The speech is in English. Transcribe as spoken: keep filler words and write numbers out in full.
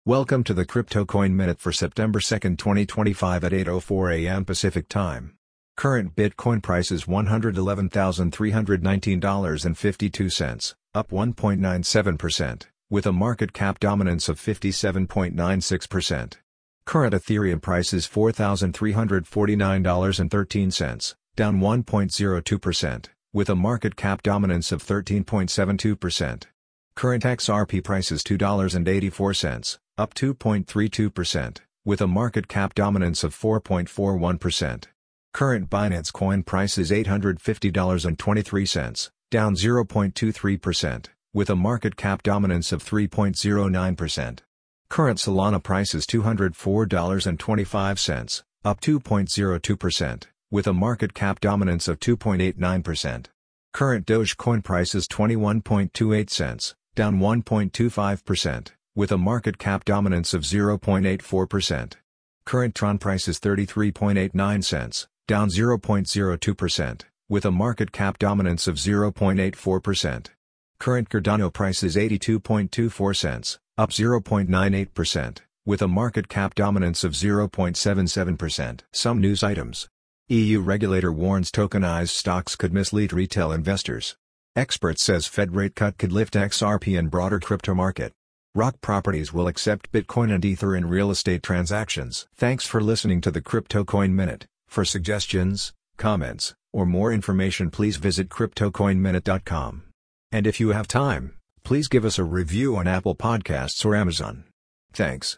Welcome to the Crypto Coin Minute for September second, twenty twenty-five at eight oh four a m Pacific Time. Current Bitcoin price is one hundred eleven thousand three hundred nineteen dollars and fifty-two cents, up one point nine seven percent, with a market cap dominance of fifty-seven point nine six percent. Current Ethereum price is four thousand three hundred forty-nine dollars and thirteen cents, down one point zero two percent, with a market cap dominance of thirteen point seven two percent. Current X R P price is two dollars and eighty-four cents, up two point three two percent, with a market cap dominance of four point four one percent. Current Binance Coin price is eight hundred fifty dollars and twenty-three cents, down zero point two three percent, with a market cap dominance of three point zero nine percent. Current Solana price is two hundred four dollars and twenty-five cents, up two point zero two percent, with a market cap dominance of two point eight nine percent. Current Dogecoin price is twenty-one point two eight cents, down one point two five percent, with a market cap dominance of zero point eight four percent. Current Tron price is thirty-three point eight nine cents, down zero point zero two percent, with a market cap dominance of zero point eight four percent. Current Cardano price is eighty-two point two four cents, up zero point nine eight percent, with a market cap dominance of zero point seven seven percent. Some news items. E U regulator warns tokenized stocks could mislead retail investors. Expert says Fed rate cut could lift X R P and broader crypto market. Rock Properties will accept Bitcoin and Ether in real estate transactions. Thanks for listening to the Crypto Coin Minute. For suggestions, comments, or more information, please visit crypto coin minute dot com. And if you have time, please give us a review on Apple Podcasts or Amazon. Thanks.